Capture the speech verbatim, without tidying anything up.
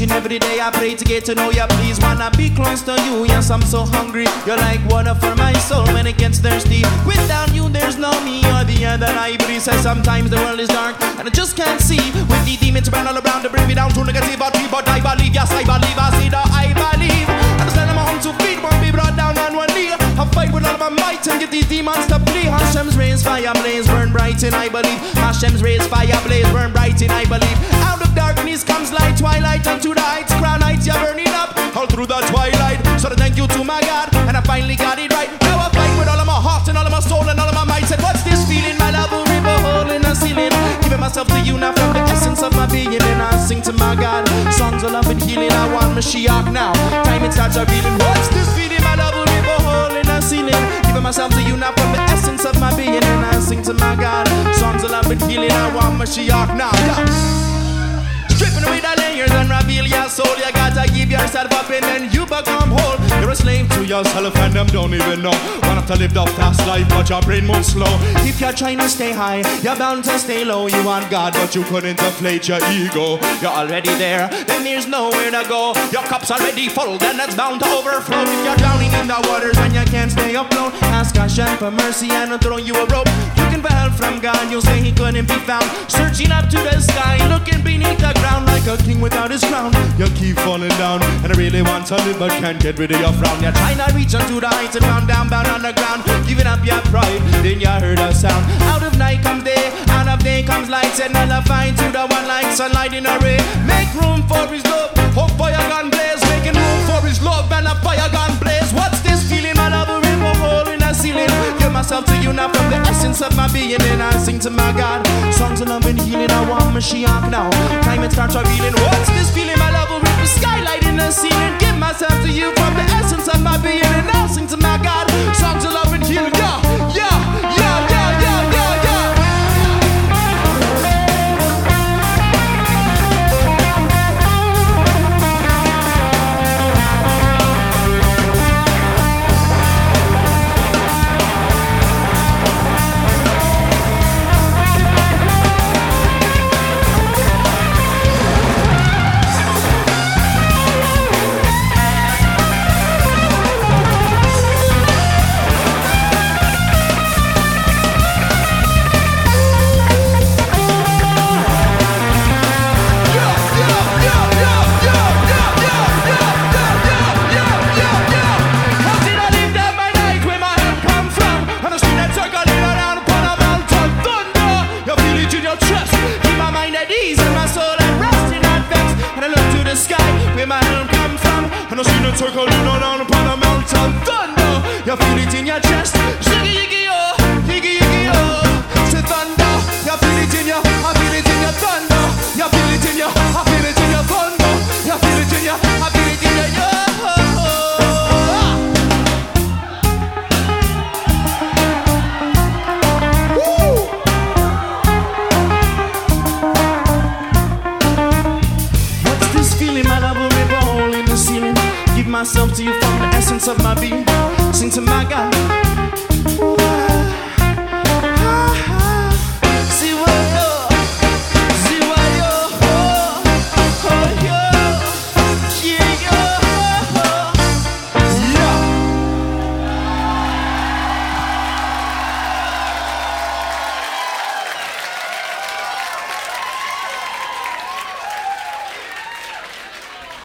and every day I pray to get to know you. Please wanna be close to you. Yes, I'm so hungry. You're like water for my soul when it gets thirsty. Without you, there's no me or the other I. But he says sometimes the world is dark and I just can't see. With the demons run all around to bring me down to negativity. But I believe, yes, I believe. I see that I believe. I stand on my own two feet, won't be brought down on one knee. I fight with all of my might and get these demons to flee. Hashem's rays, fire blaze, burn bright and I believe. Hashem's rays, fire blaze, burn bright and I believe. Out of darkness comes light, twilight unto the heights. Crown heights, you're burning up all through the twilight. So thank you to my God, and I finally got it right. Now I fight with all of my heart and all of my soul and all of my might. Said, what's this feeling? My love will rip a hole in the ceiling. Giving myself to you now from the essence of my being. And I sing to my God, songs of love and healing. I want Mashiach now. Time it starts revealing. What's this feeling? My love will rip a hole in the ceiling. Giving myself to you now from the essence of my being. And I sing to my God, songs of love and healing. I want Mashiach now. Yeah. Stripping away the layers and reveal your soul. You gotta give yourself up and then you become whole. You're a slave to yourself and them don't even know. Want to live the fast life but your brain moves slow. If you're trying to stay high, you're bound to stay low. You want God but you couldn't deflate your ego. You're already there, then there's nowhere to go. Your cup's already full, then it's bound to overflow. If you're drowning in the waters and you can't stay afloat, ask Hashem for mercy and I'll throw you a rope. Looking for help from God, you'll say he couldn't be found. Searching up to the sky, looking beneath the ground like a king without his crown. You keep falling down, and I really want to live but can't get rid of your frown. You're trying to reach onto the heights and round down, bound on the ground. Giving up your pride, then you heard a sound. Out of night comes day, out of day comes light. And I'll find to the one like sunlight in a ray. Make room for his love, hope fire gun blaze. Making room for his love and a fire gun blaze. What's this feeling? My love will rip a hole in the ceiling. Give myself to you now from the essence of my being. And I sing to my God, songs of love and healing. I want Mashiach now. Time it starts revealing. What's this feeling? My love will rip the skylight in the ceiling. Give myself to you from the essence of my being. And I sing to my God, songs of love and healing. Yeah, yeah, yeah, yeah, yeah, yeah, yeah. Circle down, down upon a mountain thunder. You feel it in your chest. Shiggy yiggy oh, yiggy yiggy oh. Say thunder. You feel it in your, I feel it in your thunder. You feel it in your, I feel it in your thunder. You feel it in your, I feel it in your yo. What's this feeling? My love will rip a hole in the ceiling. Give myself to you from the essence of my being.